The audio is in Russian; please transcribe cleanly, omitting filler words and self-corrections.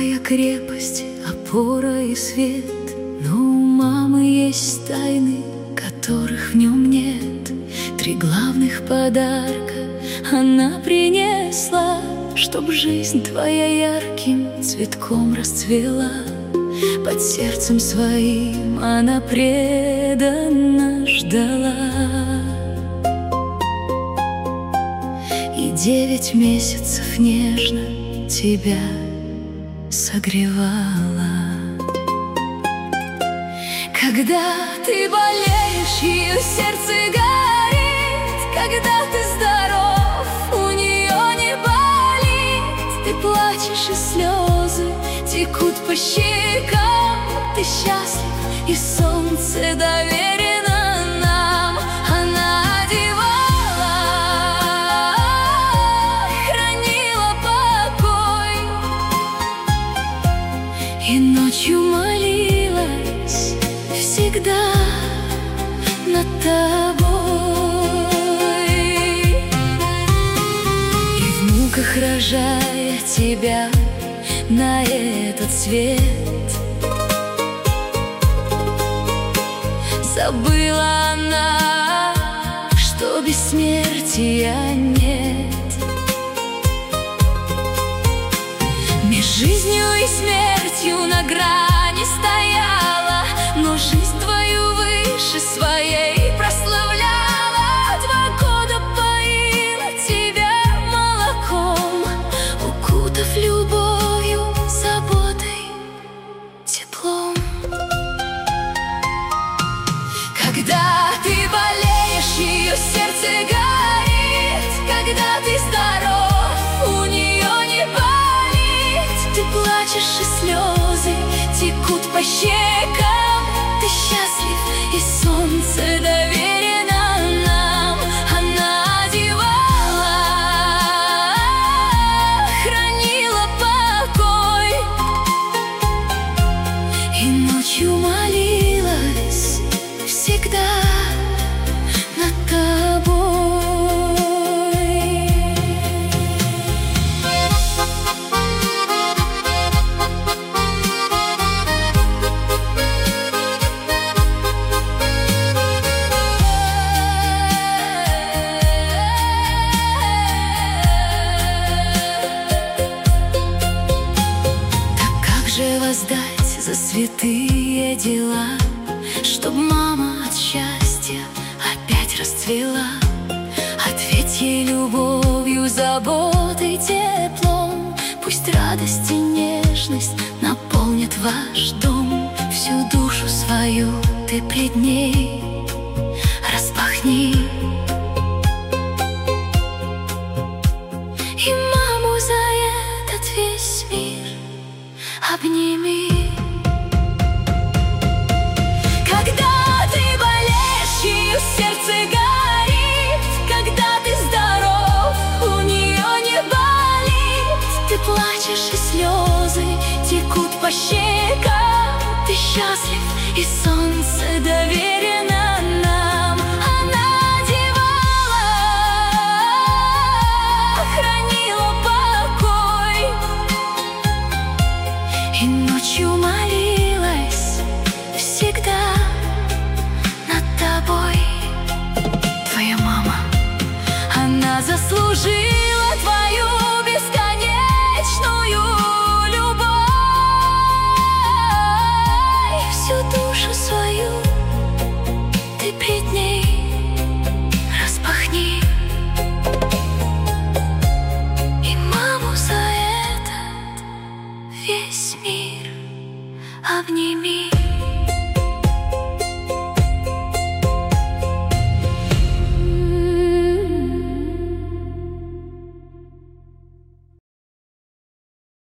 твоя крепость, опора и свет. Но у мамы есть тайны, которых в нем нет. 3 главных подарка она принесла, чтоб жизнь твоя ярким цветком расцвела. Под сердцем своим она преданно ждала и 9 месяцев нежно тебя согревала. Когда ты болеешь, ее сердце горит. Когда ты здоров, у нее не болит. Ты плачешь, и слезы текут по щекам. Ты счастлив, и солнце доверено нам. Она одевала, хранила покой и ночью молилась всегда над тобой. И в муках рожая тебя на этот свет, забыла она, что бессмертия нет. Меж жизнью и смертью на грани стояла, но жизнь твою выше своей прославляла. 2 года поила тебя молоком, укутав любовью, заботой, теплом. Когда ты болеешь, ее сердце горит. Когда ты здоров, у нее не болит. Ты плачешь, и слезы текут по щекам. Ты счастлив, и солнце доверено нам. Она одевала, хранила покой и ночью молилась всегда над тобой. Воздать за святые дела, чтоб мама от счастья опять расцвела. Ответь ей любовью, заботой, теплом. Пусть радость и нежность наполнят ваш дом. Всю душу свою ты пред ней распахни, и маму за этот весь мир обними. Когда ты болеешь, ее сердце горит. Когда ты здоров, у нее не болит. Ты плачешь, и слезы текут по щекам. Ты счастлив, и солнце доверено нам. Она одевала, хранила покой и ночью молилась всегда над тобой. Твоя мама, она заслужила твою бесконечную любовь. Всю душу свою ты пред ней распахни, и маму за этот весь мир обними.